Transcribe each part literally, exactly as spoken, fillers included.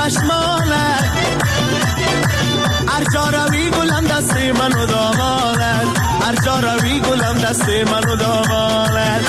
چشمانت هر جا روی گلم دست منو دامانت هر جا روی گلم دست منو دامانت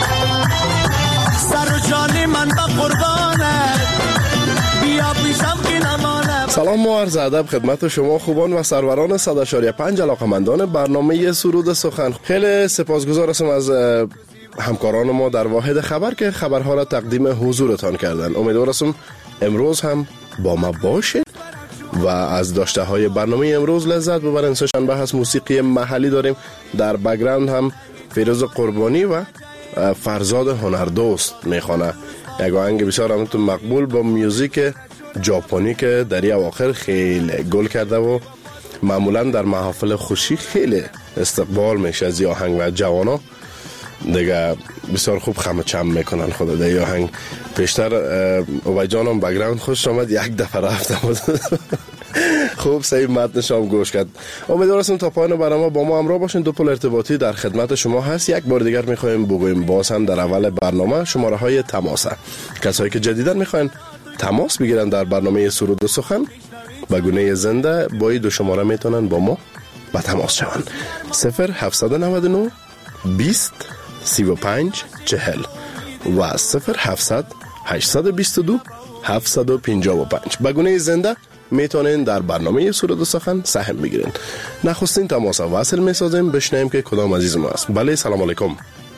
سر و جان من با قربانت بیا پیشم که نمانم. سلام و عرض ادب خدمت شما خوبان و سروران صد و شش پنج علاقمندان برنامه سرود سخن. خیلی سپاسگزار هستم از همکاران ما در واحد خبر که خبرها را تقدیم حضورتان کردن. امیدوار هستم امروز هم با ما باشید و از داشته های برنامه امروز لذت ببرین. سه‌شنبه هست، موسیقی محلی داریم، در بک‌گراند هم فیروز قربانی و فرزاد هنردوست میخوانه یک آهنگ بسیار همتون مقبول با میوزیک ژاپنی که در این اواخر خیلی گل کرده و معمولا در محافل خوشی خیلی استقبال میشه از این آهنگ و جوانا دیگه بسیار خوب خمه چم میکنن. خدا در این آهنگ پیشتر اوبای جانم بک‌گراند خوش آمد، یک دفعه رفتم خوب صحیح متنش هم گوش کرد. امیدوار هستم تا پایان برنامه با ما همراه باشین. دو پل ارتباطی در خدمت شما هست. یک بار دیگر میخوایم بگویم باز هم در اول برنامه شماره های تماسه. کسایی که جدیدن میخواین تماس بگیرن در برنامه سرود و سخن به گونه زنده با این دو شماره میتونن با ما به تماس شون. صفر هفتصد و نود و نه بیست سی و پنج چهل و صفر هفتصد هشتصد و بیست و دو هفتصد و پنجاه و پنج. به گونه زنده میتونین در برنامه سرود و سخن سهم بگیرین. نخستین تماس وصل میسازیم، بشنویم که کدام عزیز ما است. بله، سلام علیکم.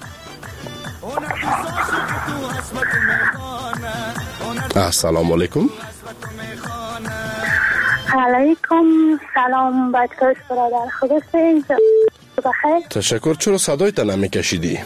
السلام علیکم. علیکم سلام بچه‌ها، برادر خوب هستید؟ بخیر. تشکر. چرا صدایت نمیکشیدی؟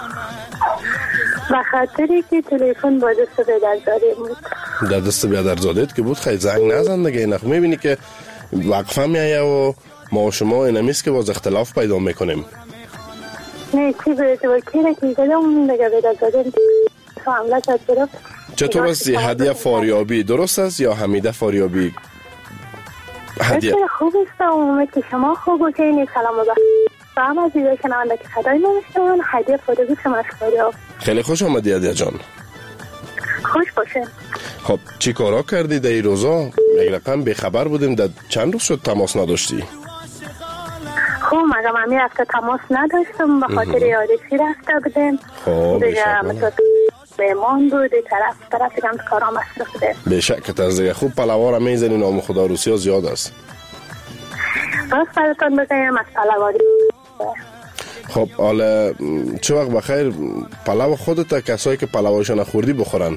به خاطری که تلفن با دست بیدرزاده بود. در دست بیدرزادهت که بود خیلی زنگ نزن دیگه. اینخ میبینی که وقفه میایه و ما و شما اینمیست که باز اختلاف پیدا میکنیم. نه چی باید و کیره که دلم دیگه بیدرزاده حمله شد برد. چطور است هدیه فاریابی درست است یا حمیده فاریابی؟ هدیه خوب است و امید که شما خوب و که اینی سلام و و هم از دیگه شنونده که صدای نمیشتون هدیه فاریابی شما فاریاب. خیلی خوش آمدی هدیه جان. خوش باشه. خب چی کارا کردی در این روزا؟ یک رقم بیخبر بودیم، در چند روز شد تماس نداشتی؟ خب مگم همی رفته تماس نداشتم به خاطر یادشی رفته بودیم. خب دیگه مثلا بیمان بود طرف طرف دیگه هم کارا مصرف بوده. بشکت از دیگه خوب پلوار هم میزنی، نام خدا روسی ها زیاد است. باز براتون بگیم از پلواری. خب حالا چه وقت بخیر پلو خودت کسایی که پلوایشو نخوردی بخورن؟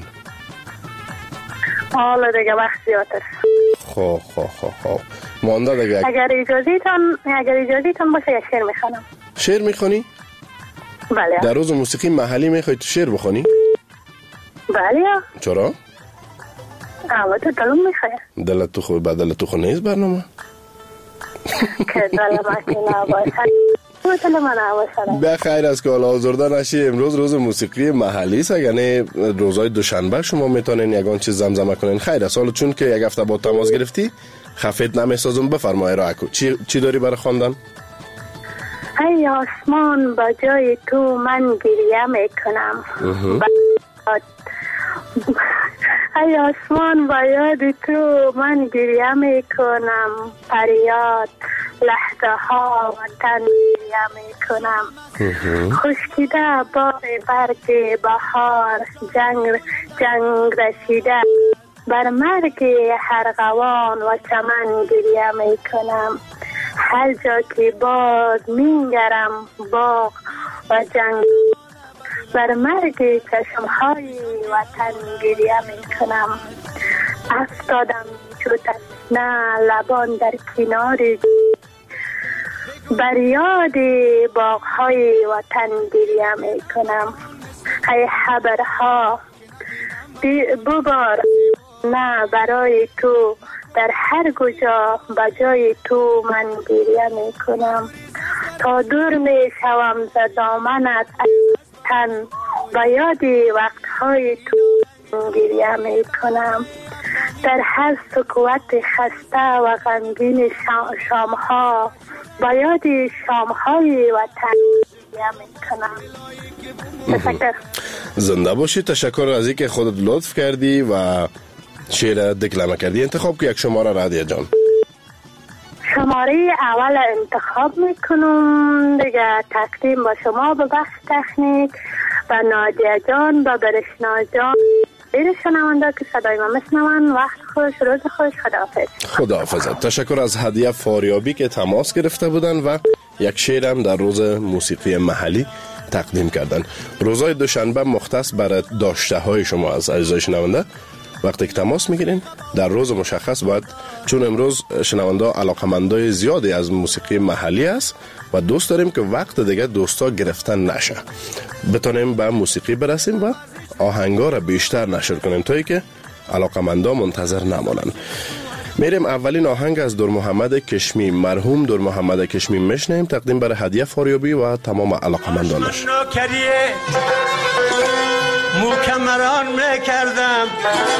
حالا دیگه وقت زیاد است. خب خب خب خب مانده دیگه. اگر اجازیتون اگر اجازیتون باشه یه شعر میخوانم. شعر میخوانی؟ بله. در روز موسیقی محلی میخوای تو شعر بخوانی؟ بله. چرا؟ اما تو دلم میخواه. دلت تو خوب بدل تو خو نیست برنامه؟ که دلم اکی نباشه دل من نباشه. به خیر از که حالا آزرده نشی. امروز روز موسیقی محلی است، یعنی روزهای دوشنبه شما میتونین یگان چیز زمزمه کنین. خیر است. حالا چون که یک هفته با تماس گرفتی خفیت نمیسازم، بفرمای را اکو چی چی داری برای خواندن؟ ای آسمان با جای تو من گریه میکنم. ای آسمان با یاد تو من گریه میکنم، فریاد لحظه ها وطن گریه میکنم. خشکیده باغ برگ بهار، جنگ جنگ رسیده بر مرگ ارغوان و چمن گریه میکنم. هر جا که باز مینگرم باغ و جنگ بر مرگ چشمهای وطن گریه میکنم. افتادم چو تشنه لبان در کنار بر یاد باغهای وطن گریه میکنم. ای خبرها ببار نه برای تو، در هر کجا بجای تو من گریه میکنم. تا دور میشوم ز دامنت تن، و یاد وقتهای تو گریه میکنم. در هر سکوت خسته و غمگین شامها، با یاد شامهای وطن گریه میکنم. تشکر. زنده باشی. تشکر از اینکه خودت لطف کردی و شعر دکلمه کردی انتخاب که یک شماره رادیه جان. شماره اول انتخاب میکنم دیگه، تقدیم با شما به بخش تکنیک و نادیه جان و برشنا جان بیر شنونده که صدای ما میشنون. وقت خوش، روز خوش، خداحافظ. خداحافظ. تشکر از هدیه فاریابی که تماس گرفته بودن و یک شعر هم در روز موسیقی محلی تقدیم کردن. روزهای دوشنبه مختص برای داشته های شما از عزیزای شنونده. وقتی که تماس میگیرین در روز مشخص باید، چون امروز شنونده علاقمندای زیادی از موسیقی محلی است و دوست داریم که وقت دیگه دوستا گرفتن نشه، بتونیم به موسیقی برسیم و آهنگا را بیشتر نشر کنیم تا که علاقمندا منتظر نمانن. میریم اولین آهنگ از دور محمد کشمی، مرحوم دور محمد کشمی میشنیم، تقدیم برای هدیه فاریابی و تمام علاقمندانش. مکمران میکردم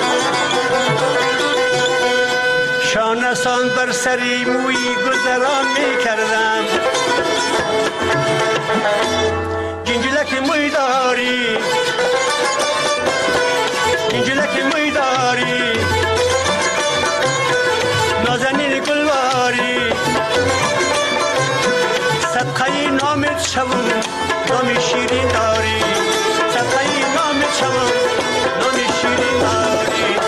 شانسان بر سری موی گذران میکردم. گنجلک موی داری، گنجلک موی داری، نازنین گلواری، صدقه نامت شوم نام شیرین داری، صدقه نامت شوم نام شیرین داری.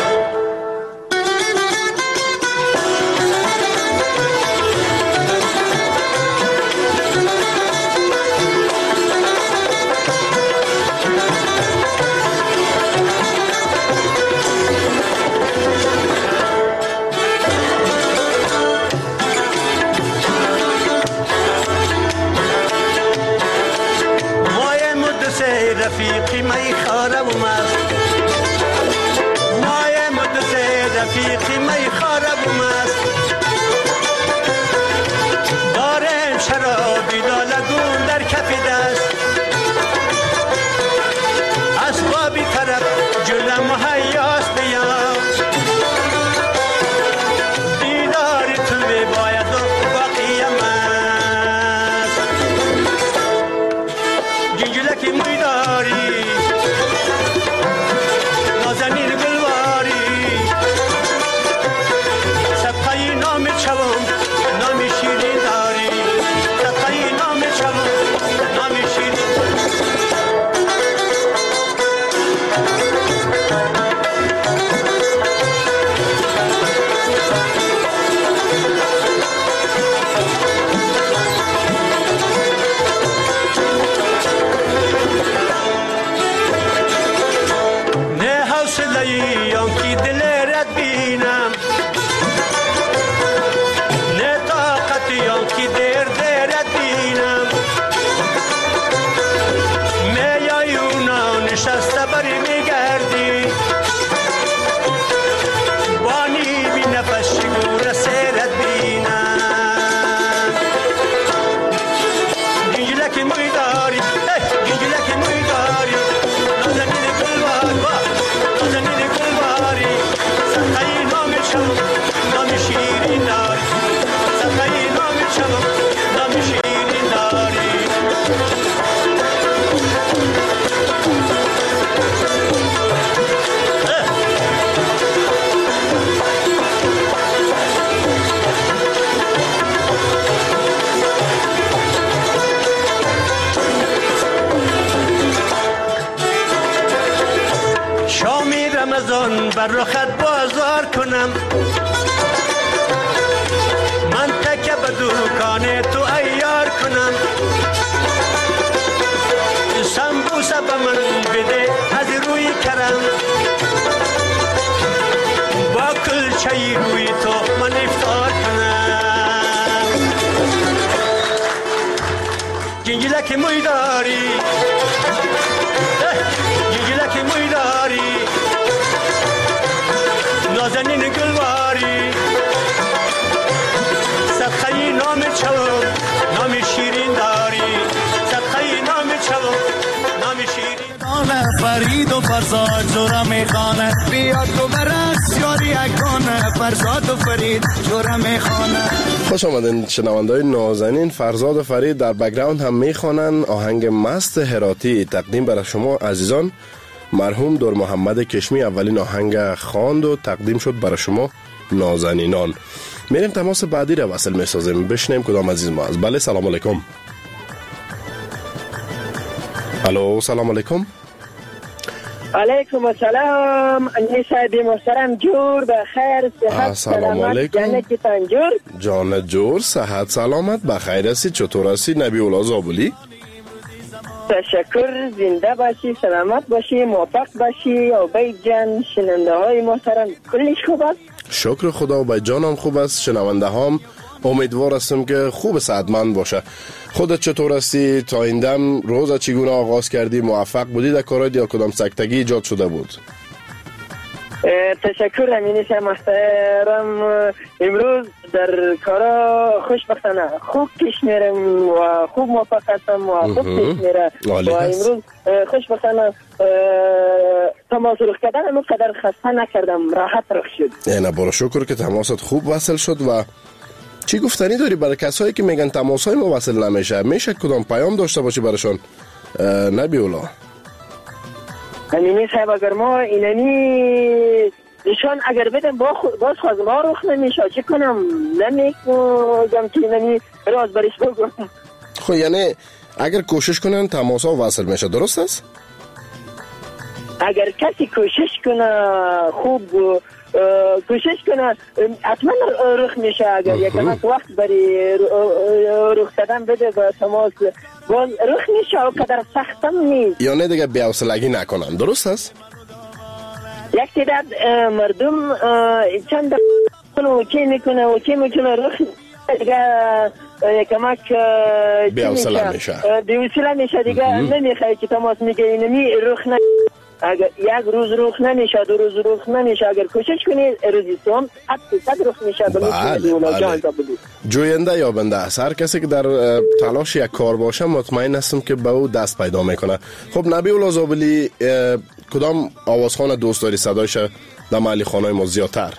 رفیقی می خاره و مست، مای مدت رفیقی می خاره و مست، دارم شرابی دالگون در کف دست، اسبابی طرف جلم مهیاس بیام، دیداری تو می باید و باقیم است. گنجلکی می داری، نازنین گلواری، صدقه نام چوم نام شیرین داری، صدقه نام چوم نام شیرین. یانکی دلرت بینم، نه طاقت یانکی در درت بینم، میایونا نشسته بری میگردی، بانی بی نفس شگور سیرت بینم. گنجلک موی داری، گنجلک موی داری، نازنین گلوار، نازنین گلواری، صدقه نام چوم نام شیرین داری، صدقه نام چوم نام شیرین داری. شامی رمضان بر رخت بازار کنم، من تکه به دکان تو ایار کنم، سمبوسه به من بده از روی کرم، با کلچه روی تو من افطار کنم. گنجلک موی داری، گنجلک موی داری، نازنین گلواری، صدقه نام چوم نام شیرین داری، صدقه نام چوم نام شیرین. فرید و فرزاد جورا میخانه، بیا تو برس یاری اکانه، فرزاد و فرید جورا میخانه. خوش آمدین شنونده‌های نازنین. فرزاد و فرید در بک‌گراند هم میخوانن آهنگ مست هراتی، تقدیم برای شما عزیزان مرحوم دور محمد کشمی اولین آهنگ خواند و تقدیم شد برای شما نازنینان. میریم تماس بعدی را وصل میسازیم، بشنیم کدام عزیز ما است. بله سلام علیکم. الو سلام علیکم. علیکم السلام. نسایب محترم جور بخیر صحت سلامت جانتتان جور. جانت جور صحت سلامت بخیر هستی، چطور هستی نبی الله زابلی؟ تشکر، زنده باشی، سلامت باشی، موفق باشی. و بای جان شنونده های محترم کلش خوب است؟ شکر خدا. و بای جانم خوب است، شنونده هم امیدوار هستم که خوب صحتمند باشه. خودت چطور هستی؟ تا این دم روز چگونه آغاز کردی؟ موفق بودی در کارات یا کدام سکتگی ایجاد شده بود؟ تشکر امینیش محترم. امروز در کارا خوشبختانه خوب پیش میرم و خوب موفق هستم و خوب پیش میره و امروز خوشبختانه تماس رخ کردن امروز قدر خسته نکردم، راحت رخ شد. اینه برو شکر که تماست خوب وصل شد. و چی گفتنی داری برای کسایی که میگن تماسای ما وصل نمیشه؟ میشه کدام پیام داشته باشی براشون نبی الله؟ امینی صاحب اگر ما اینمی ایشان اگر بدم باز خواست ما رخ نمیشه، چی کنم؟ نمیگم که اینمی راز برش بگم. خب یعنی اگر کوشش کنن تماسا وصل میشه، درست است؟ اگر کسی کوشش کنه خوب کوشش کنه حتما رخ میشه. اگر یک وقت برای رخ دادن بده با تماس باز رخ میشه و قدر سختم نیست. یا نه دیگه بی‌حوصلگی نکنن، درست است؟ یک تعداد مردم چند کنه و چی میکنه و چی میکنه رخ دیگه کمک بی‌حوصله میشه بی‌حوصله میشه دیگه نمیخواد که تماس میگه اینمی رخ نه. اگر یک روز رخ نمیشه، دو روز رخ نمیشه، اگر کوشش کنید روزی سوم حتی صد رخ میشه. بله بله. جوینده یا بنده است. هر کسی که در تلاش یک کار باشه مطمئن هستم که به او دست پیدا میکنه. خب نبی الله زابلی کدام آوازخوان دوست داری صدایش در محلی خانه ما زیادتر؟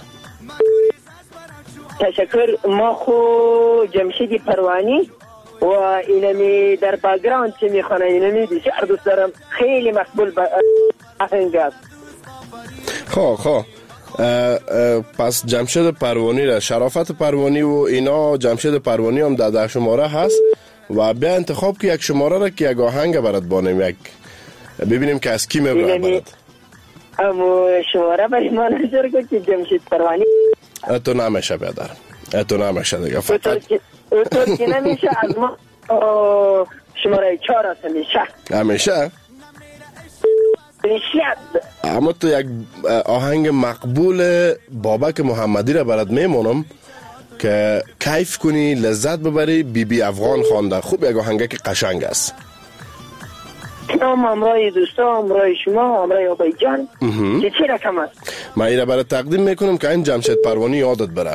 تشکر. ما خو جمشید پروانی و اینمی در بگراند چه میخوانه اینمی بسیار دوست دارم، خیلی مقبول آهنگ است. خواه خواه پس جمشید پروانی را، شرافت پروانی و اینا، جمشید پروانی هم در ده شماره هست و بیا انتخاب که یک شماره را که یک آهنگ برات بانیم، یک ببینیم که از کی میبره برات. اما شماره برای ما نظر کن که جمشید پروانی اتو نمیشه بیادر، اتو نمیشه دیگه فقط اتو که نمیشه از ما شماره چهار هست همیشه همیشه. اما تو یک آهنگ مقبول بابک محمدی را برات میمونم که کیف کنی لذت ببری. بی بی افغان خوانده، خوب یک آهنگ که قشنگ است. نام امرای دوستا، امرای شما، امرای آبای جان که چی رقم است؟ من این را برات تقدیم میکنم که این جمشید پروانی یادت بره.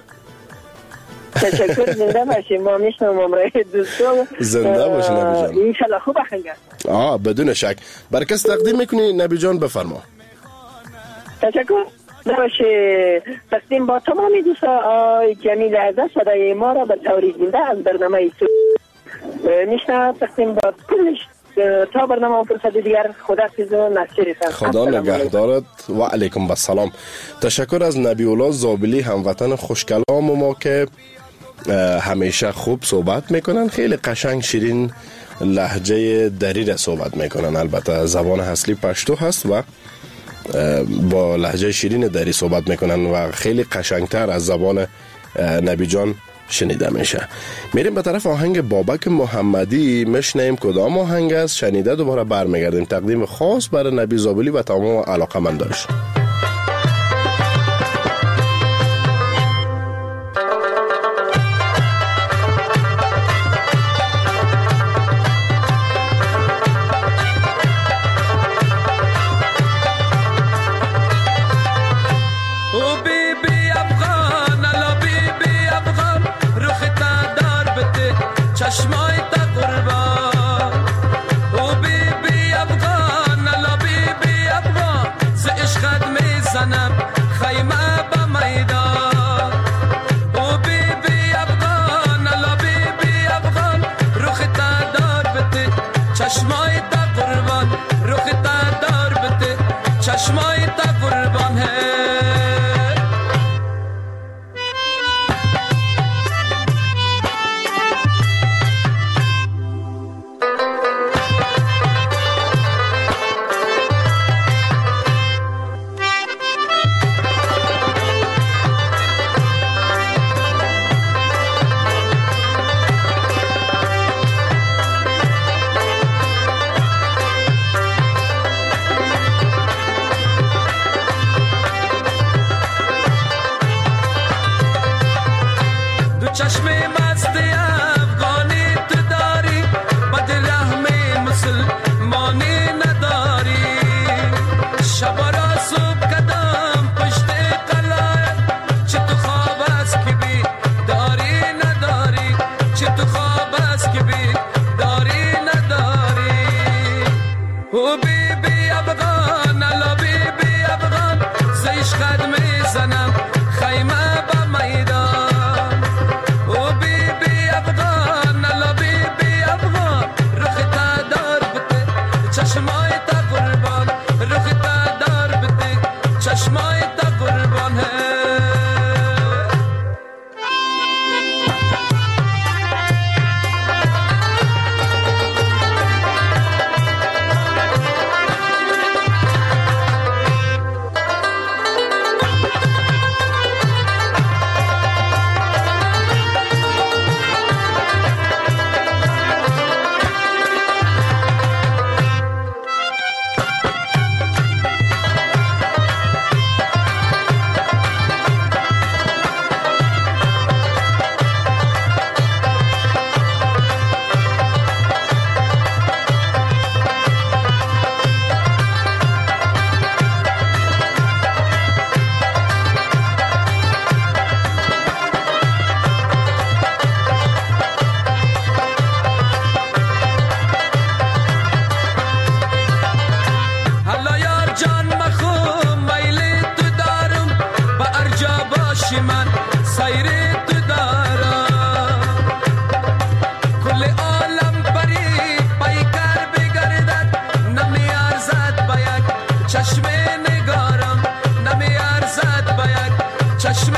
تشکر، زنده باشیم. ما میشنم امرای دوستا. زنده باشی نبی جان. انشالله خوب آهنگ است. آه بدون شک. برای کس تقدیم میکنی نبی جان؟ بفرما. تشکر. باشه تقدیم با تمامی دوستا که می لحظه صدای ما را به طور زنده از برنامه سو میشنم. تقدیم با کلش تا برنامه و فرصت دیگر خدا حافظ و نصیرتان. خدا نگهدارت و علیکم السلام. تشکر از نبی الله زابلی، هموطن خوشکلام ما که همیشه خوب صحبت میکنن، خیلی قشنگ شیرین لهجه دری را صحبت میکنن. البته زبان اصلی پشتو هست و با لهجه شیرین دری صحبت میکنن و خیلی قشنگتر از زبان نبی جان شنیده میشه. میریم به طرف آهنگ بابک محمدی، مشنیم کدام آهنگ است، شنیده دوباره برمیگردیم. تقدیم خاص برای نبی زابلی و تمام علاقه‌منداش. چشمای تا قربان او بی بی افغان لا بی بی افغان ز عشقت چشم مست افغانی تو داری بد رحم مسلمانی نداری شب را صبح کدام پشت قلعه چه تو خواب است که بی داری نداری چه تو خواب است که بی داری نداری او بی بی افغان الا بی بی افغان زیش قدم زنم خیمه با میدان او بی بی افغان الا بی بی افغان رخ تا دار بده چشمای تا قربان رخ تا دار بده چشمای تا قربان ہے من سیر تو دارم کل عالم بری پیکر بگردد نمی ارزد با یک چشم نگارم نمی ارزد با یک چشم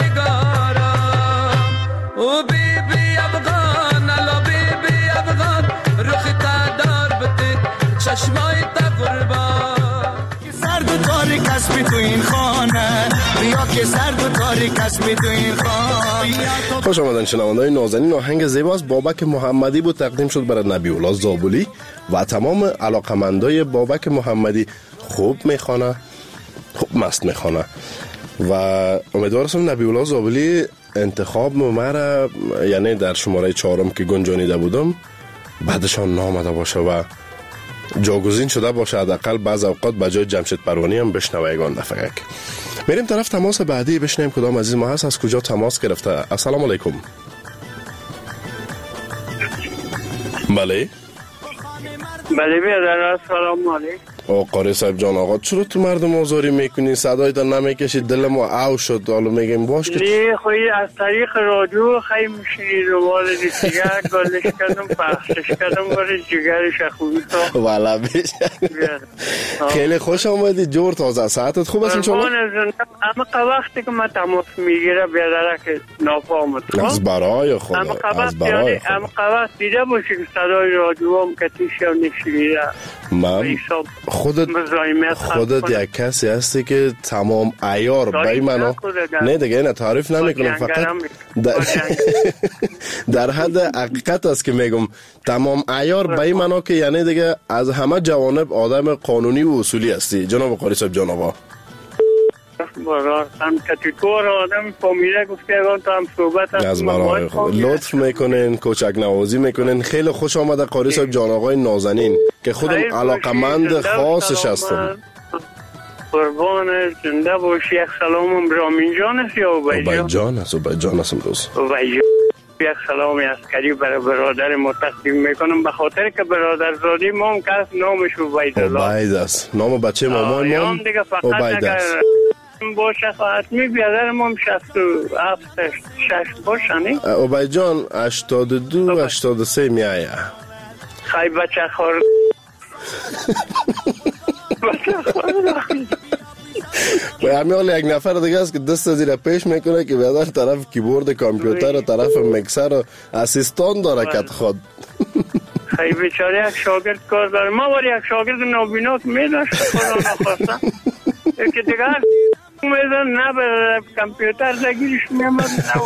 نگارم او بی بی افغان الا بی بی افغان رخ تا دار بده چشمای تا قربان سرد و تاریک است تو این خانه بیا که سرد و تاریک است تو این خانه. خوش آمدن شنونده‌های نازنین. آهنگ زیباست بابک محمدی بود تقدیم شد برای نبی الله زابلی و تمام علاقمندای بابک محمدی. خوب میخوانه خوب مست میخوانه و امیدوارم نبی الله زابلی انتخاب مرا یعنی در شماره چهارم که گنجانیده بودم بعدشان نامده باشه و جاگزین شده باشه حداقل بعض اوقات به جای جمشید پروانی هم بشنوه یگان دفعه. میریم طرف تماس بعدی بشنویم کدام عزیز ما هست از کجا تماس گرفته. السلام علیکم. بله بله بیادر سلام علیکم. او قاری صاحب جان آقا چرا تو مردم آزاری میکنی؟ صدایت نمیکشی دل ما او شد. حالا میگیم باش که نه خوی از طریق رادیو خیلی میشینی روال دیگه گلش کردم پخشش کردم برای جگرش خوبی تا والا بیشه. خیلی خوش آمدی جور تازه ساعتت خوب است انشالله؟ اما وقتی که من تماس میگیره بیادره که نافامت از برای خدا از برای خدا اما قوات دیده باشی که صدای رادیو هم کتیش هم نشیده من خودت خودت یک کسی هستی که تمام عیار بای منو نه دیگه نه تعریف نمیکنم فقط در, در حد حقیقت است که میگم تمام عیار بای منو که یعنی دیگه از همه جوانب آدم قانونی و اصولی هستی جناب قاری صاحب جان آقا. برای هم کتیکور آدم فامیله گفته اگان تو هم صحبت از برای خود لطف میکنین کوچک نوازی میکنین. خیلی خوش آمده قاری صاحب جان آقای نازنین که خودم علاقمند خاصش هستم. قربان زنده باشی. یک سلامم رامین جان است یا عبید جان؟ عبید جان است عبید جان است امروز عبید جان یک سلامی عسکری برای برادر ما تقدیم میکنم به خاطر که برادر زادی ما هم کس نامش عبید الله عبید است. نام بچه مامان ما عبید است باشه حتمی بیادر ما هم شصت و هفت شش باشه نی؟ عبید جان هشتاد و دو هشتاد و سه میایه. خیلی بچه خور بچه خور و همین حال یک نفر دیگه است که دست زیر پیش میکنه که بیادر طرف کیبورد کامپیوتر و طرف میکسر و اسیستان داره کت خود. خیلی بیچاره یک شاگرد کار داره. ما باری یک شاگرد نابینا که میداشت خدا نخواستم که دیگه میدن نه به کامپیوتر نگیرش میامد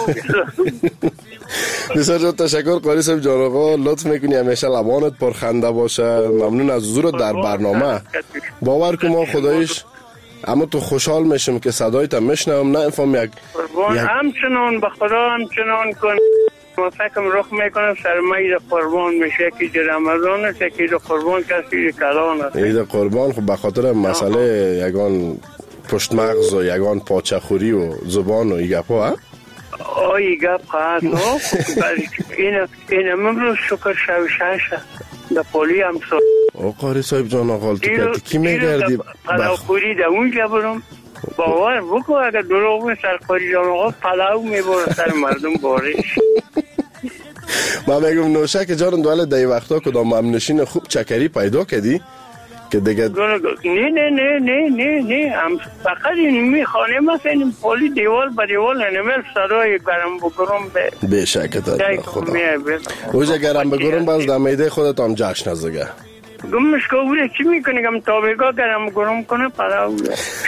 بسیار جان تشکر قاری صاحب جان آقا. لطف میکنی همیشه لبانت پرخنده باشه. ممنون از حضورت در برنامه. باور کن ما خدایش اما تو خوشحال میشم که صدایت میشنوم نه افهم یک همچنان به خدا همچنان کن مسکم رخ میکنه سرمایه قربان میشه که رمضان است که قربان کسی کلان است. عید قربان خب به خاطر مسئله یگان پشت مغز و یگان پاچه خوری و زبان و ایگپا ها؟ آی گپ هست نه این این امروز شکر شو شش در پولی هم سو او قاری صاحب جان آقا تو کی میگردی پلاو خوری در اونجا برم باور بکو اگر دروغ می سر قاری جان آقا پلاو میبره سر مردم بارش. من میگم نوشک جان دوال دای وقتا کدام امنشین خوب چکری پیدا کردی که دیگه نه نه نه نه نه نه هم فقط این میخوانه مثلا این پولی دیوال با دیوال نمیل صدای گرم بگرم به به شکت خدا اوجه گرم بگرم باز در میده خودت هم جشن از دیگه گمش که اوره چی میکنی گم تابگاه گرم گرم کنه پلاو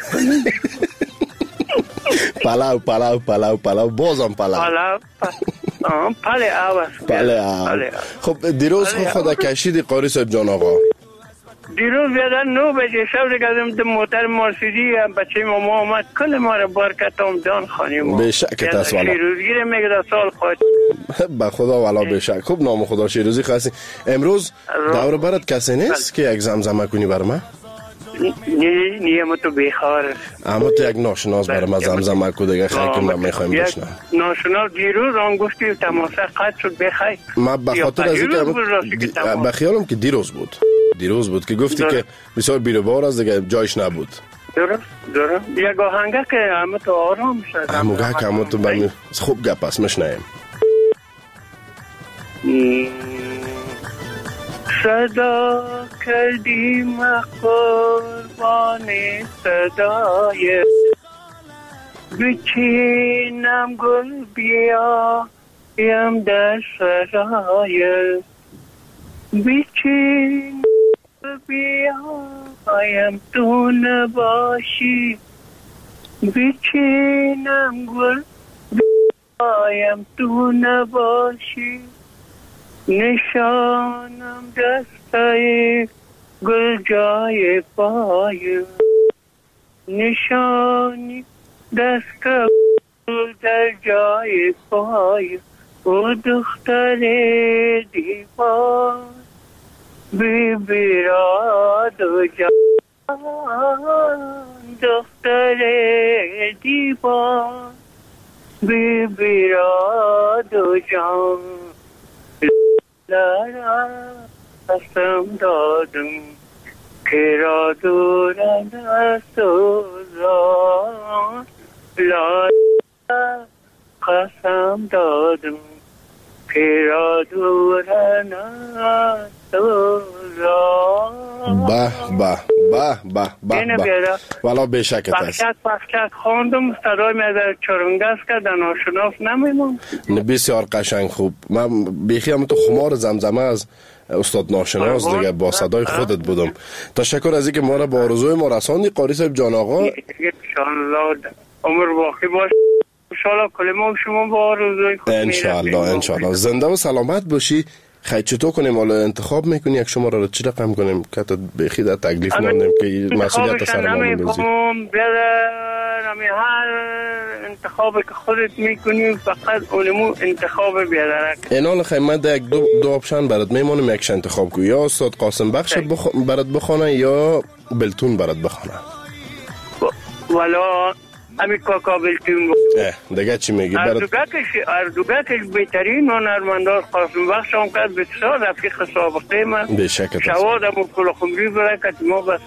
پلاو پلاو پلاو پلاو بازم پلاو پلاو پله آواز پله خب دیروز خدا کشیدی قاری صاحب جان آقا دیروز بیادر نو بجه شب دیگه ده موتر مرسیدی بچه ماما آمد کل ما را بارکت آمدان خانیم به شکت است والا شیروزگیر میگه در سال خواهد به خدا والا به شک خوب نام خدا شیروزی خواستی امروز دور برات کسی نیست که یک زمزمه کنی بر من؟ نه نه اما تو بیخار اما تو یک ناشناس بر من زمزمه کو دیگه خیلی که من میخوایم بشنم ناشناس دیروز آن گفتی تماسه قد شد بخوای من به خاطر از اینکه به خیالم که دیروز بود دیروز بود که گفتی که بسیار بیروبار از دیگه جایش نبود درست درست یک آهنگه که همه تو آرام شد همه که همه تو بمی خوب گپ است مشنیم صدا کردیم قربان صدای بچینم گل بیا یم در سرای بچین بیایم تو نباشی بچینم گل بیایم تو نباشی نشانم دستای گل جای پای نشانی دست گل در جای پای او دختر دیوان بی بیراد و جان دختر دیوان بی بیراد و جان لارا قسم دادم که را دورن سوزان لارا قسم دادم که را دورن سوزان به به به به به به والا به شکت است پخشت پخشت خواندم صدای میادر چرنگست که در ناشناس نمیمون بسیار قشنگ خوب من بیخی هم تو خمار زمزمه از استاد ناشناس دیگه با صدای خودت بودم تشکر از اینکه ما را با آرزوی ما رساندی قاری صاحب جان آقا انشالله عمر باقی باش انشالله کل ما شما با آرزوی خود انشالله انشالله زنده و سلامت باشی خیلی چطور کنیم حالا انتخاب میکنی یک شما را چی رقم کنیم که تا بخی در تکلیف ماندیم که مسئولیت سر ما بندازی نمی هر انتخاب که خودت میکنیم فقط اونمو انتخاب بیادرک اینال خیلی من در یک دو, دو آپشن برات میمانم یکش انتخاب کنی یا استاد قاسم بخش بخ... برات بخونه یا بلتون برات بخونه والا امی کاکا بلتون دیگه چی میگی؟ اردوگاکش بهترین هنرمندان قاسم بخش هم کرد بسیار رفیق سابقه من به شکت شوادم و کل خمری برکت ما بس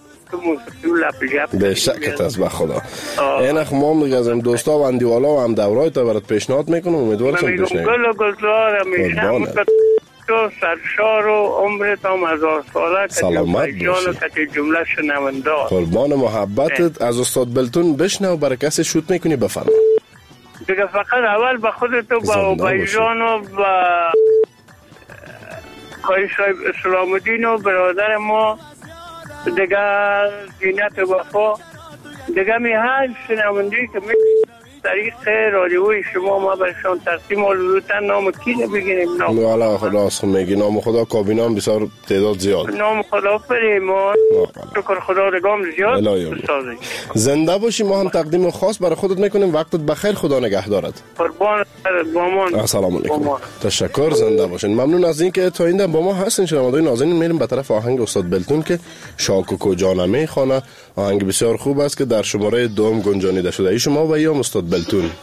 به شکت است به خدا این اخ ما هم دیگه از این دوستا و اندیوالا و هم دورای تا برات پیشنهاد میکنم امیدوارشم پیش نگیم گل و گلزار همیشه تو سرشار و عمرت هم هزار ساله سلامت باشی که جمله شنوندار قربان محبتت از استاد بلتون بشنو برای کسی شوت میکنی بفرما دیگه فقط اول به خودت و با بایجان و با قاری صاحب اسلام الدین و برادر ما دیگه زینت وفا دیگه می هر شنوندی که می طریق رادیوی شما ما برشان تقدیم آلودتن نام کی نبگیریم نام والا خلاص میگی نام خدا کابینا هم بسیار تعداد زیاد نام خدا بریم ما شکر خدا رگام زیاد بسازیم. زنده باشی. ما هم تقدیم خاص برای خودت میکنیم. وقتت بخیر. خدا نگهدارت. قربان بامان. السلام علیکم. تشکر. زنده باشین. ممنون از اینکه تا اینجا با ما هستین. شنوندگان نازنین میریم به طرف آهنگ استاد بلتون که شاک و کجا نمیخوانه. آهنگ بسیار خوب است که در شماره دوم گنجانیده شده. ای شما و یا استاد بلتون.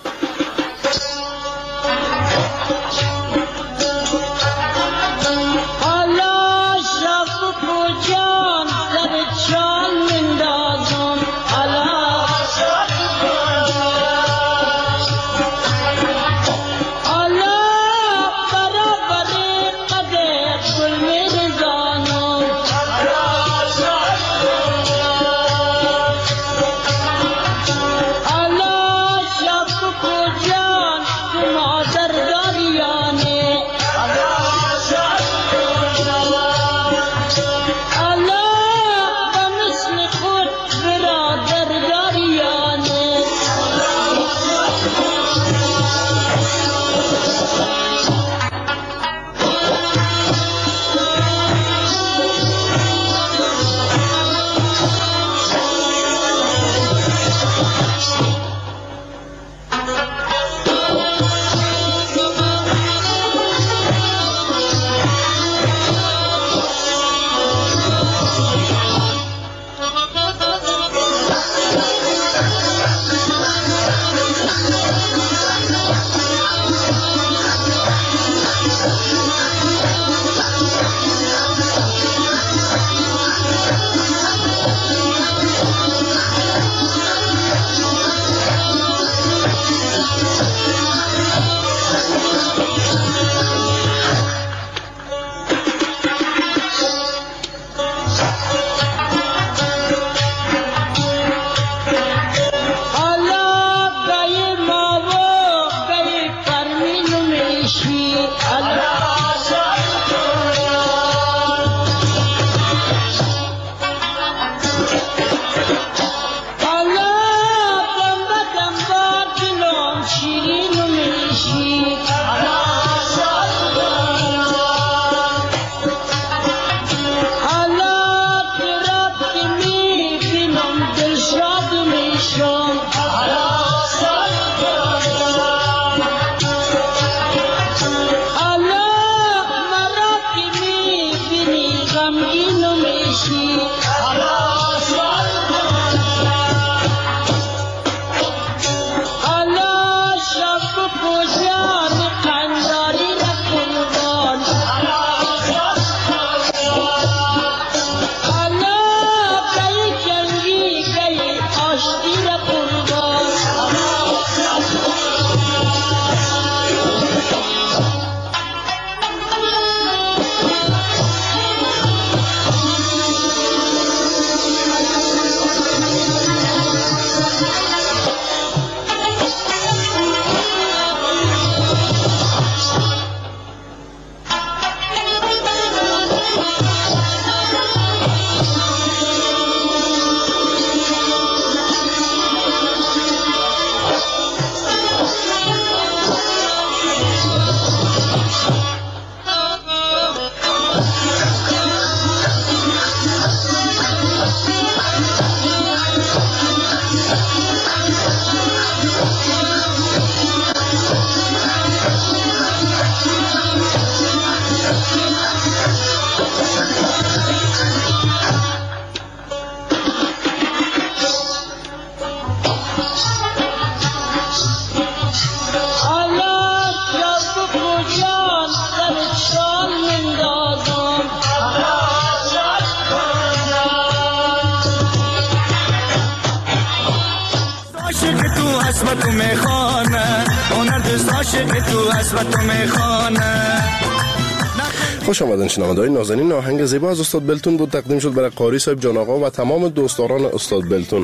خوش آمدین شنوندگان نازنین. آهنگ زیبا از استاد بلتون بود، تقدیم شد برای قاری صاحب جان آقا و تمام دوستداران استاد بلتون.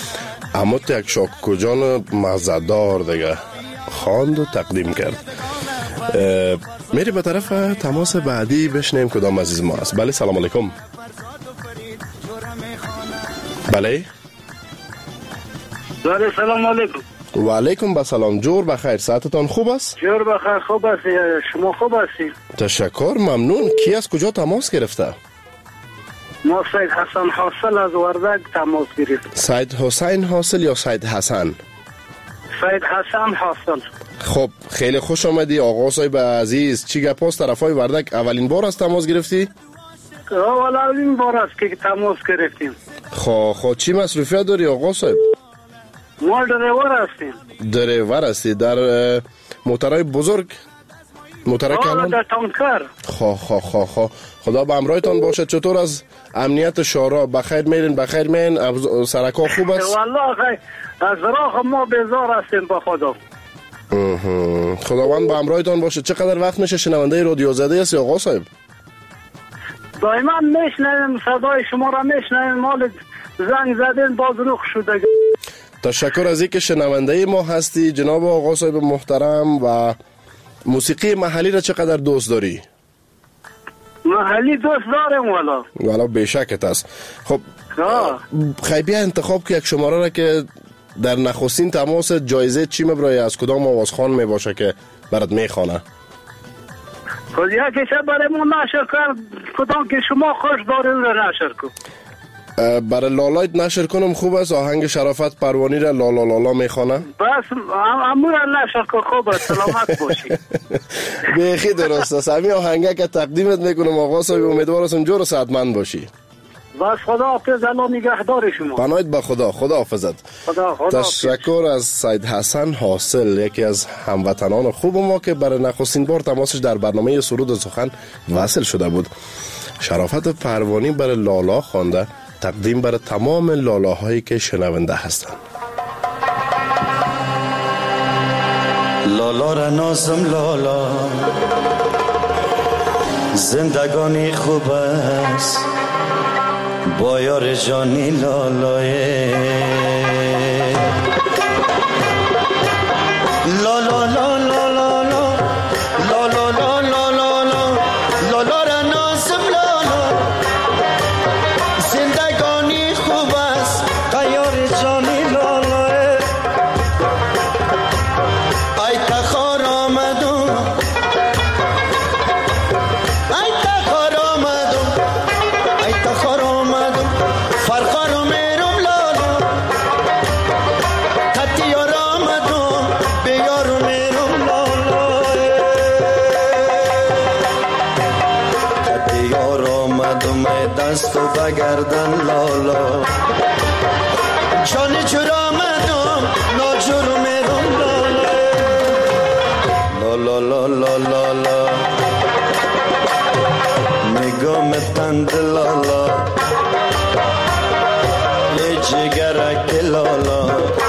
اما یک شاک کجان مزدار دیگه خواند و تقدیم کرد. میری به طرف تماس بعدی بشنیم کدام عزیز ما است. بله سلام علیکم. بله بله سلام علیکم. و علیکم بسلام. جور بخیر، ساعتتان خوب است؟ جور بخیر، خوب است. شما خوب هستید؟ تشکر، ممنون. کی از کجا تماس گرفته؟ ما سید حسن حاصل از وردک تماس گرفتیم. سید حسین حاصل یا سید حسن؟ سید حسن حاصل. خب خیلی خوش آمدی آقا صاحب عزیز. چی گپ است؟ طرفای وردک اولین بار است تماس گرفتی؟ اولین بار است که تماس گرفتیم. خب خب چی مصروفیت داری آقا صاحب؟ ما دریور هستیم. دریور هستی در موترهای بزرگ؟ موترهای کلان؟ در تانکر. خب خب خب خب خدا به همراهتان باشد. چطور از امنیت شارع؟ بخیر میرین بخیر میرین؟ سرکا خوب است؟ والله خیر. از راه ما بیزار هستیم به خدا. خداوند به همراهتان باشه. چقدر وقت میشه شنونده رادیو زده هستی آقا صاحب؟ دائما میشنویم صدای شما را میشنویم. مال زنگ زدین باز روخ شده. تشکر از اینکه شنونده ما هستی جناب آقا صاحب محترم. و موسیقی محلی را چقدر دوست داری؟ محلی دوست دارم والا. والا بیشکت است. خب خیلی انتخاب که یک شماره را که در نخستین تماس جایزه چی میبرای؟ از کدام آوازخوان میباشه که برات میخوانه؟ خب یکیشه برای ما نشر کن. کدام که شما خوش دارین را نشر کن. برای لالایت نشر کنم خوب است. آهنگ شرافت پروانی را لالا لالا میخوانه. بس امو را نشر کن. خوب است، سلامت باشی. بیخی درست است. همین آهنگه که تقدیمت میکنم آقا صاحب. امیدوار هستم جور و صحتمند باشی. بس خدا حافظ. الله نگهدار شما. پناهت به خدا. خدا حافظت. خدا خدا تشکر از سید حسن حاصل، یکی از هموطنان خوب ما که برای نخستین بار تماسش در برنامه سرود و سخن وصل شده بود. شرافت پروانی برای لالا خوانده، تقدیم برای تمام لالاهایی که شنونده هستند. لالا را نازم لالا، زندگانی خوب است با یار جانی لالای. لالا لالا لالا لالا لالا لالا لالا را نازم لالا، زندگانی خوب است با یار جانی لالای. ای تخار آمدم، ای تخار آمدم، ای تخار آمدم، فرخار میرم لالا. تتی یار آمدم، به یار میرم لالا. تتی یار آمدم، ای دست و بگردن لالا. جانی جور آمدم، ناجور میرم لالا. لالا لالا لالا میگم تند لالا، ای جگرک لالا،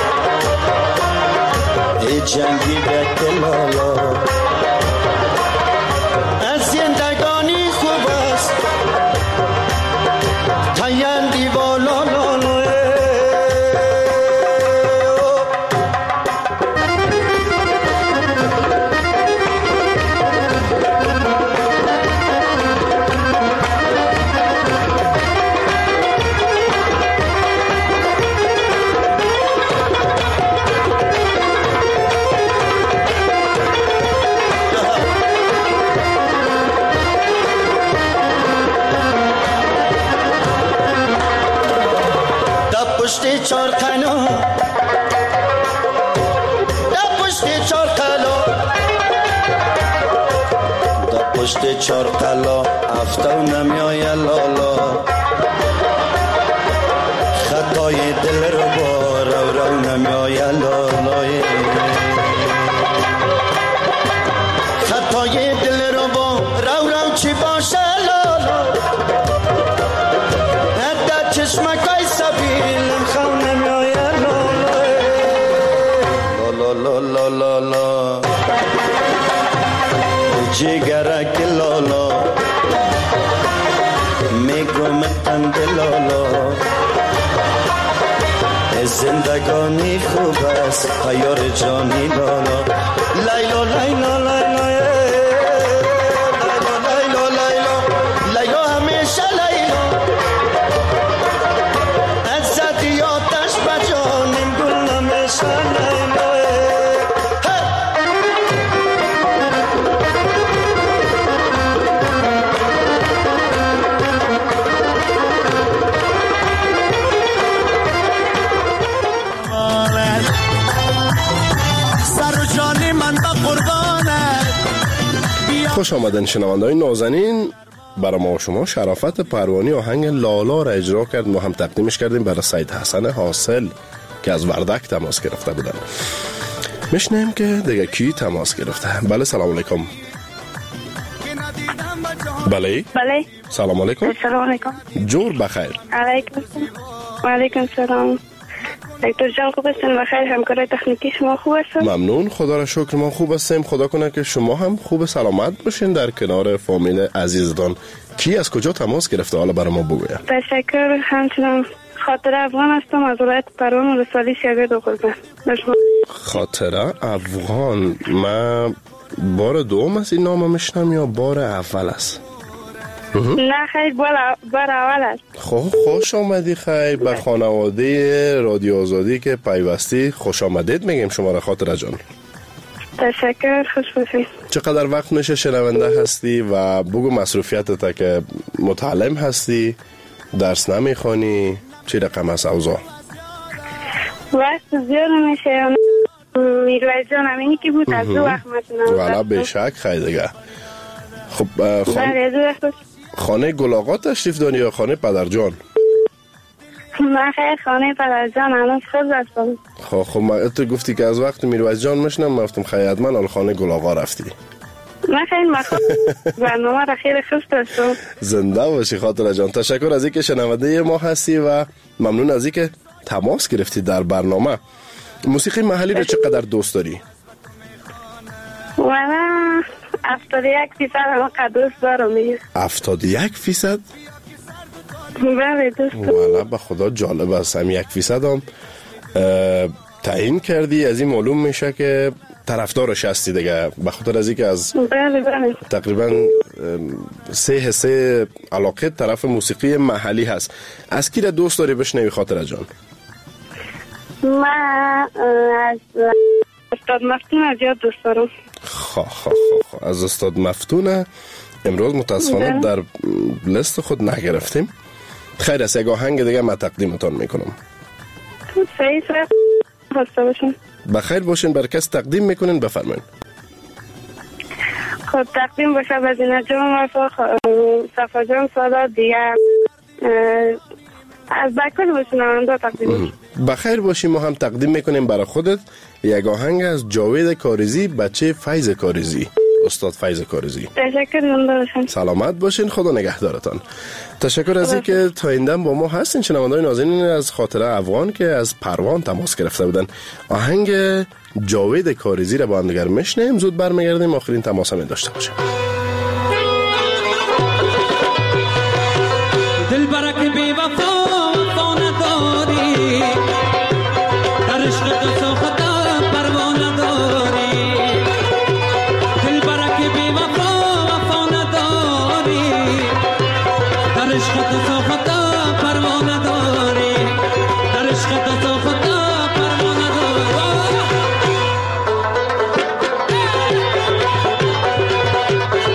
ای جنگی بک لالا. از زندگانی خوب است تایندی بالا لالا. پشت چار قنا، دا پشت چار قلا، دا پشت چار قلا افتو نمیای لالا. خطای دل رو با رو رو نمیای لالا. خطای دل رو با رو رو چی باشه لالا. حتی چشمکای سبیلم خون نمیای لالا. لالا لالا لالا جگرک لالا، میگم تند لالا. زندگانی خوب است خیار جانی لالا. لیلا لیلا لیلا لیلا لیلا لیلا همیشه لیلا. از زدی آتش بجانیم گل همیشه لیلا. خوش آمدن شنونده‌های نازنین. برای ما و شما شرافت پروانی آهنگ لالا را اجرا کرد. ما هم تقدیمش کردیم برای سید حسن حاصل که از وردک تماس گرفته بودن. میشنیم که دیگه کی تماس گرفته. بله سلام علیکم. بله بله سلام علیکم. سلام علیکم. جور بخیر. علیکم و علیکم سلام. دکتر جان خوب هستین؟ بخیر. همکار تکنیکی شما خوب هستن؟ ممنون، خدا را شکر ما خوب هستیم. خدا کنه که شما هم خوب سلامت باشین در کنار فامیل عزیزتان. کی از کجا تماس گرفته حالا برای ما بگوید. تشکر. همچنان خاطره افغان هستم از ولایت پروان ولسوالی شیرگاه دو قربان. خاطره افغان. من بار دوم از این نام میشنم یا بار اول است؟ نه خیلی بار, بار اول است. خب خوش آمدی خیلی به خانواده رادیو آزادی که پیوستی. خوش آمدید میگیم شما را خاطره جان. تشکر. خوش باشید. چقدر وقت میشه شنونده هستی و بگو مصروفیتت که متعلم هستی، درس نمیخوانی، چی رقم هست اوضاع؟ وقت زیاد میشه. میرویز جان همینی که بود از دو وقت میتونم. والا بشک خیلی دیگه. خب خانه خانه گلاغا تشریف داری یا خانه پدر جان؟ من خیلی خانه پدر جان الان خود هستم. خب خب من تو گفتی که از وقت میرویز جان میشنم، من گفتم خیلی من حال خانه گلاغا رفتی. من خیلی مخصوص برنامه را خیلی خوش داشتم. زنده باشی خاطره جان. تشکر از اینکه شنونده ما هستی و ممنون از اینکه تماس گرفتی در برنامه. موسیقی محلی رو چقدر دوست داری؟ والا هفتاد و یک فیصد هم دوست دارم میگه. هفتاد و یک فیصد؟ بله دوست دارم. والا به خدا جالب است. هم یک فیصد هم تعیین کردی. از این معلوم میشه که طرفدارش هستی دیگه، به خاطر از اینکه از بله بله تقریبا سه حصه علاقه طرف موسیقی محلی هست. از کی را دوست داری بشنوی خاطره جان؟ من از استاد مفتون از یاد دوست دارم. خواه خواه خواه از استاد مفتونه. امروز متاسفانه در لیست خود نگرفتیم. خیر است، یک آهنگ دیگه من تقدیمتان میکنم. صحیح صحیح خواسته باشین. بخیر باشین. بر کس تقدیم میکنین بفرمایین. خود تقدیم باشه بزینه جان و صفا جان سالا دیگه از بکل باشین آنده تقدیم. بخیر باشی. ما هم تقدیم میکنیم برای خودت یک آهنگ از جاوید کارزی، بچه فیض کارزی، استاد فیض کارزی. تشکر. زنده باشین. سلامت باشین. خدا نگهدارتان. تشکر از اینکه تا این دم با ما هستین. شنونده‌های نازنین از خاطره افغان که از پروان تماس گرفته بودن آهنگ جاوید کارزی را با هم دیگر میشنیم. زود برمیگردیم آخرین تماس هم داشته باشیم. دل برک بی وفا وفا نداری، در عشق تو سوخته پروا نداری. دل برک بی وفا وفا نداری، در عشق تو سوخته پروا نداری، در عشق تو سوخته پروا نداری.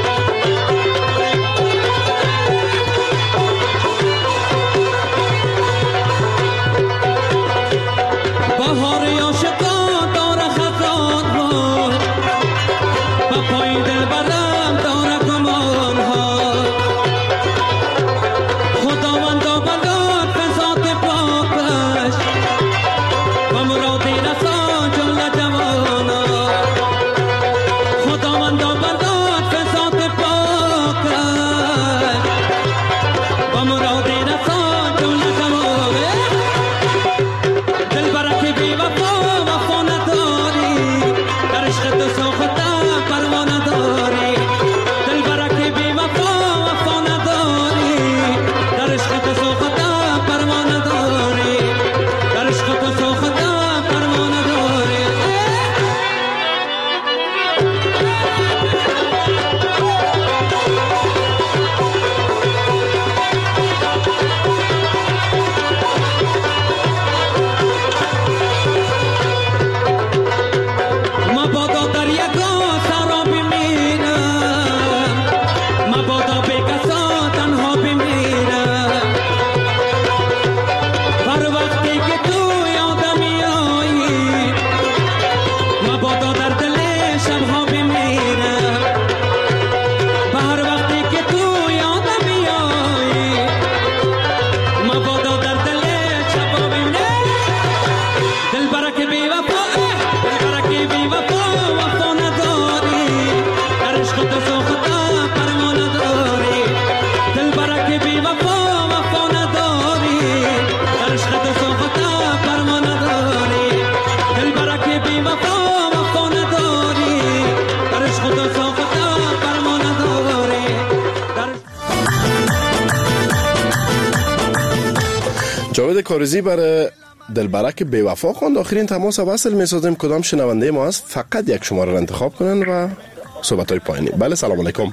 کاریزی برای دلبرک بی‌وفا خواند. آخرین تماس وصل می‌سازیم. کدام شنونده ما است؟ فقط یک شماره را انتخاب کنن و صحبت‌های پایانی. بله سلام علیکم.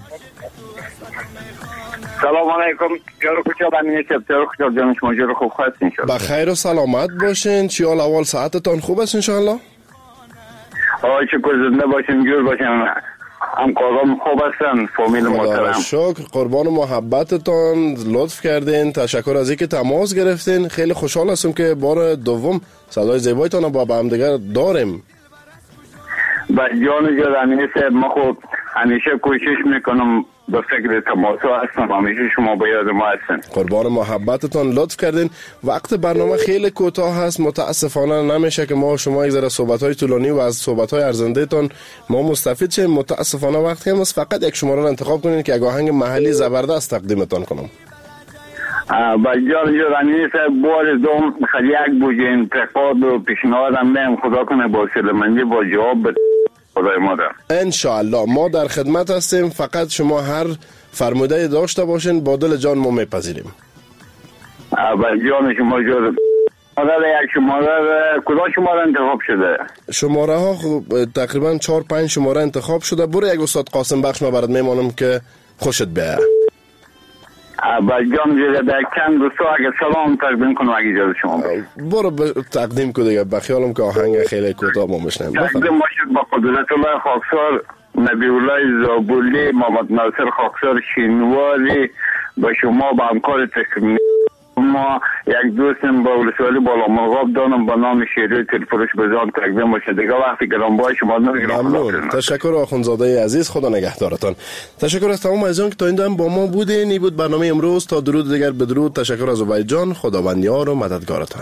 سلام علیکم. جارو کجا بنی شب کجا جان شما جارو خوب هستین شما؟ بخیر و سلامت باشین. چی حال اول ساعتتان خوب است ان شاء الله؟ آه شکر زنده باشین جور باشین. همکارام خوب هستن فامیل محترم. شکر قربان محبتتان لطف کردین. تشکر از اینکه تماس گرفتین. خیلی خوشحال هستم که بار دوم صدای زیبایتان رو با هم دیگر داریم. با جان جان صاحب ما خود همیشه کوشش میکنم به فکر تماس هستم. همیشه شما با یاد ما هستن. قربان محبتتان لطف کردین. وقت برنامه خیلی کوتاه هست. متاسفانه نمیشه که ما شما یک ذره صحبت‌های طولانی و از صحبت‌های ارزنده‌تان ما مستفید شیم. متاسفانه وقت کم است. فقط یک شماره را انتخاب کنین که یک آهنگ محلی زبردست تقدیمتان کنم. با جان جان صاحب بار دوم خیلی یک بوجه انتقاد و پیشنهادم میم خدا کنه با سلمندی با جواب بده. ان شاء الله ما در خدمت هستیم. فقط شما هر فرموده داشته باشین با دل جان ما میپذیریم. با جان شما جور شماره یک شماره کدام شماره انتخاب شده؟ شماره ها تقریبا چهار پنج شماره انتخاب شده. برو یک استاد قاسم بخش ما برات میمانم که خوشت بیاد. با جان جور در چند دوستا اگه سلام تقدیم کنم اگه اجازه شما برو تقدیم کن دیگه. بخیالم که آهنگ خیلی کوتاه ما بشنیم. تقدیم باشید با قدرت الله خاکسار نبی الله زابولی محمد ناصر خاکسار شینواری با شما با همکار تکنیکی ما یک دوستم با ولسوالی بالا مرغاب دانم با نام شیری تلفروش بزان تقدیم باشه دیگه. وقتی گرانبای شما ممنون. تشکر آخوندزاده عزیز. خدا نگهدارتان. تشکر از تمام عزیزان که تا این دم با ما بودین. این بود برنامه امروز. تا درود دیگر بدرود. تشکر از عبید جان. خداوند یار و مددگارتان.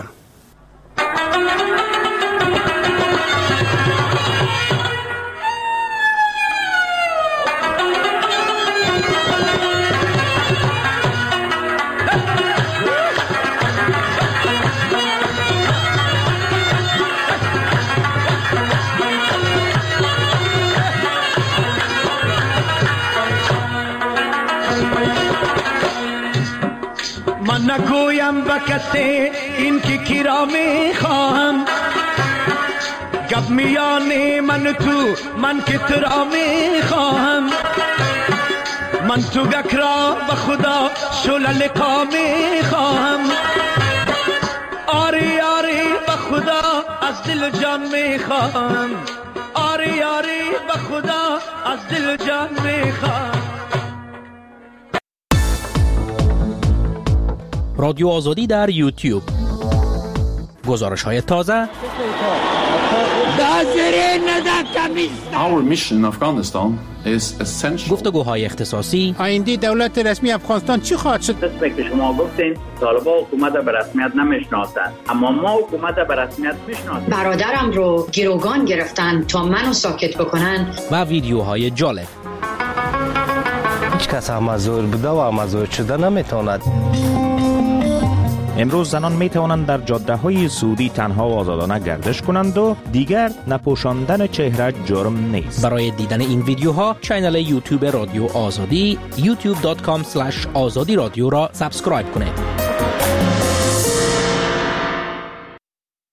نگویم به کسی این که کی را میخواهم گپ میانه من تو من که تو را میخواهم من تو گک را به خدا شل لقا میخواهم آری آری به خدا از دل جان میخواهم آری آری به خدا از دل جان میخواهم. رادیو آزادی در یوتیوب. گزارش‌های تازه. Our mission in Afghanistan is essential. گفتگوهای اختصاصی. آینده دولت رسمی افغانستان چی خواهد شد؟ که شما گفتین طالبان حکومت به رسمیت نمیشناسند اما ما حکومت به رسمیت میشناسیم. برادرم رو گروگان گرفتن تا منو ساکت بکنن. و ویدیوهای جالب. هیچ کس مزور بوده و مزور شده نمیتواند. امروز زنان می توانند در جاده های سعودی تنها و آزادانه گردش کنند و دیگر نپوشاندن چهره جرم نیست. برای دیدن این ویدیوها کانال یوتیوب رادیو آزادی یوتیوب دات کام اسلش آزادی رادیو را سابسکرایب کنید.